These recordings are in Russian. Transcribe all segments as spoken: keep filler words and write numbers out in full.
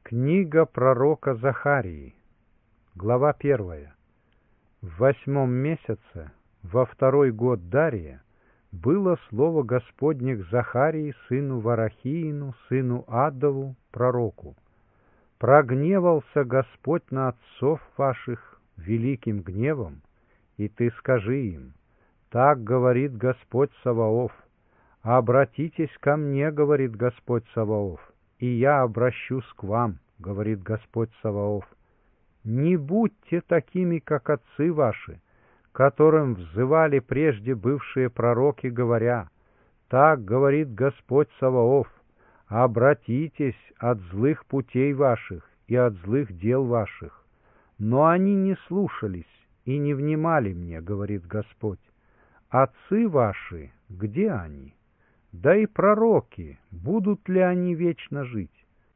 Книга пророка Захарии, глава первая. В восьмом месяце, во второй год Дария, было слово Господне к Захарии, сыну Варахиину, сыну Аддову, пророку. «Прогневался Господь на отцов ваших великим гневом, и ты скажи им, так говорит Господь Саваоф, обратитесь ко мне, говорит Господь Саваоф, и я обращусь к вам, говорит Господь Саваоф. Не будьте такими, как отцы ваши, которым взывали прежде бывшие пророки, говоря, так говорит Господь Саваоф, обратитесь от злых путей ваших и от злых дел ваших. Но они не слушались и не внимали мне, говорит Господь. Отцы ваши, где они? Да и пророки, будут ли они вечно жить?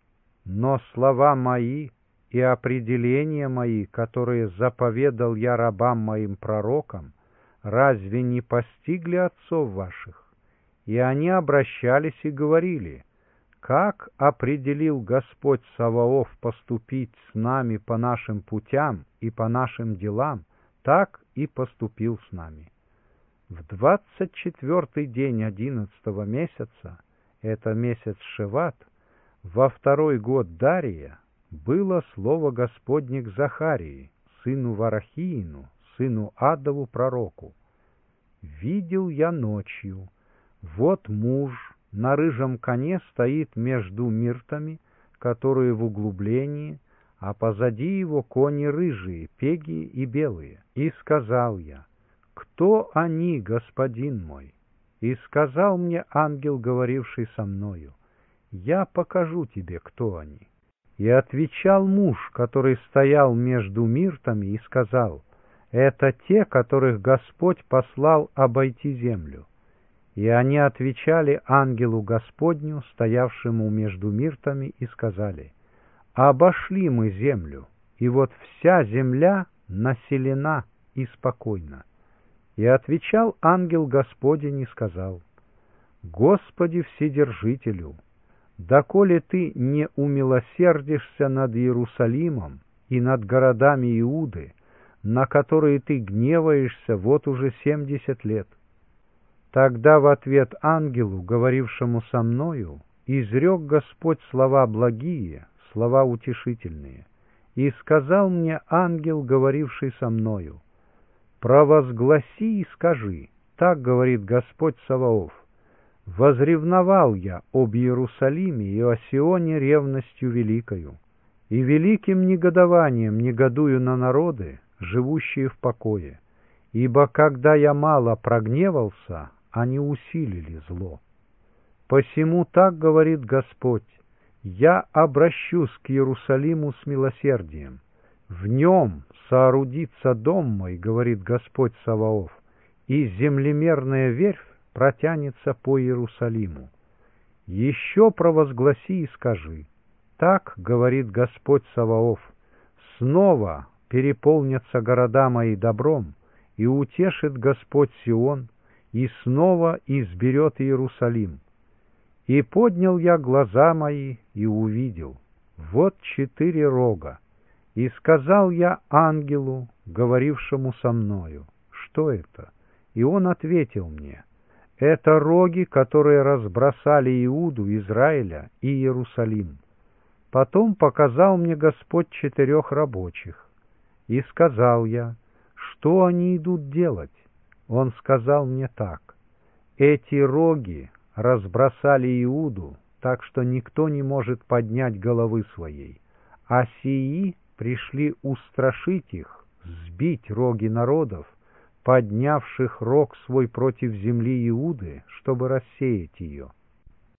Но слова мои и определения мои, которые заповедал я рабам моим пророкам, разве не постигли отцов ваших? И они обращались и говорили, как определил Господь Саваоф поступить с нами по нашим путям и по нашим делам, так и поступил с нами. В двадцать четвертый день одиннадцатого месяца, это месяц Шеват, во второй год Дария, было слово Господне к Захарии, сыну Варахиину, сыну Аддову пророку. «Видел я ночью, вот муж на рыжем коне стоит между миртами, которые в углублении, а позади его кони рыжие, пеги и белые. И сказал я, кто они, господин мой? И сказал мне ангел, говоривший со мною, я покажу тебе, кто они. И отвечал муж, который стоял между миртами, и сказал, это те, которых Господь послал обойти землю. И они отвечали ангелу Господню, стоявшему между миртами, и сказали, обошли мы землю, и вот вся земля населена и спокойна. И отвечал ангел Господень и сказал, Господи Вседержителю, доколе ты не умилосердишься над Иерусалимом и над городами Иуды, на которые ты гневаешься вот уже семьдесят лет. Тогда в ответ ангелу, говорившему со мною, изрек Господь слова благие, слова утешительные, и сказал мне ангел, говоривший со мною, провозгласи и скажи, так говорит Господь Саваоф, возревновал я об Иерусалиме и о Сионе ревностью великою, и великим негодованием негодую на народы, живущие в покое, ибо когда я мало прогневался, они усилили зло. Посему так говорит Господь, я обращусь к Иерусалиму с милосердием, в нем соорудится дом мой, говорит Господь Саваоф, и землемерная верфь протянется по Иерусалиму. Еще провозгласи и скажи, так говорит Господь Саваоф, снова переполнятся города мои добром, и утешит Господь Сион, и снова изберет Иерусалим. И поднял я глаза мои и увидел, вот четыре рога, и сказал я ангелу, говорившему со мною, что это? И он ответил мне, это роги, которые разбросали Иуду, Израиля и Иерусалим. Потом показал мне Господь четырех рабочих, и сказал я, что они идут делать? Он сказал мне так, эти роги разбросали Иуду, так что никто не может поднять головы своей, а сии пришли устрашить их, сбить роги народов, поднявших рог свой против земли Иуды, чтобы рассеять ее.